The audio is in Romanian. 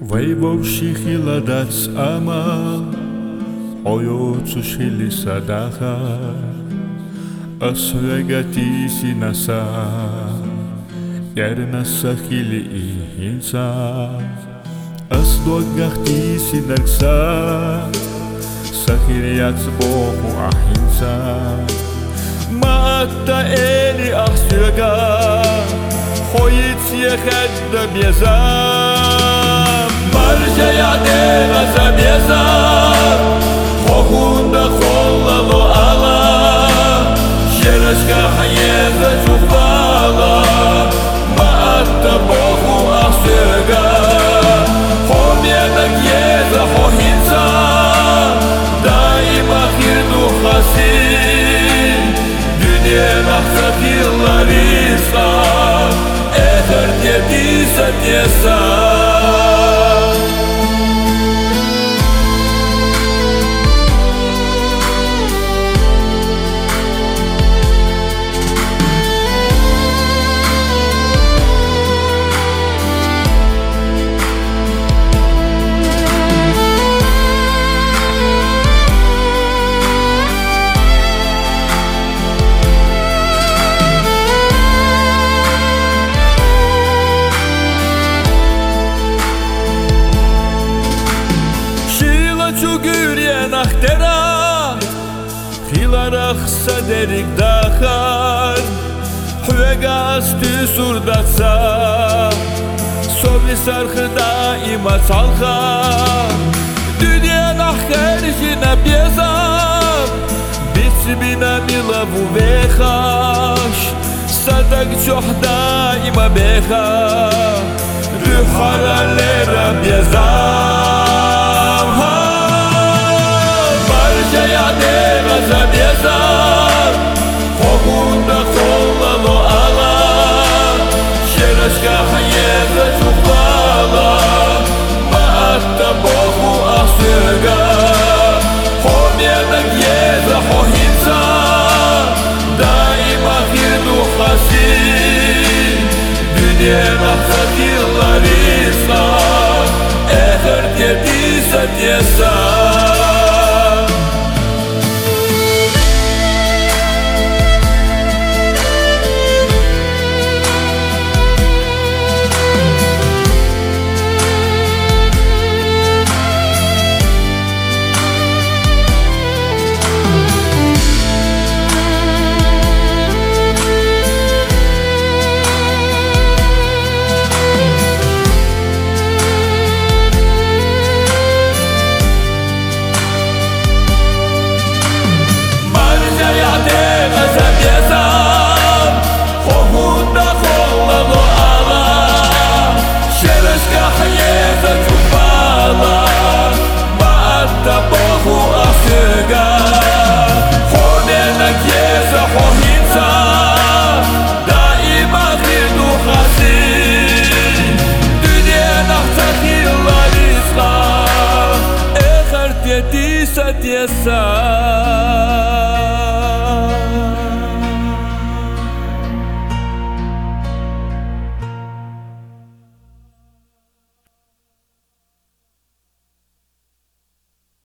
ვაიბოვში ხილადაც ამალ ოიოცუ შილისადახა ასვეგათისი ნასა ერნასა ხილი ინსა ასდოგახტისი ნარქსა სახირიაც ბოხუ აჰინსა მატა ელი ახსვეგა ხოიცი ხედა ბიეზა Marjaya deva zameza Хохунда холлало ала Шерашка хаеза чухвала Маатта боху ахсега Хомена кьеза хохинца Даима хирду хасин Дюнена хатиллариса Эхер тетиса теса Nachtera Hilarach saderik dachar Huegas tu surdatsa Sovi sarkhda ima salkha Dünya nahker jina biezam Bitsibina milavu vechash Sadak çohda ima becha Ruharalera biezam Marjaya deva zameza Хохунда холлало ала Шерашка хаеза чухвала Маатта боху ахсега Хомена кьеза хохинца Даима хирду хасин Дюнена хатиллариса Эхер тетиса теса Yes, sir.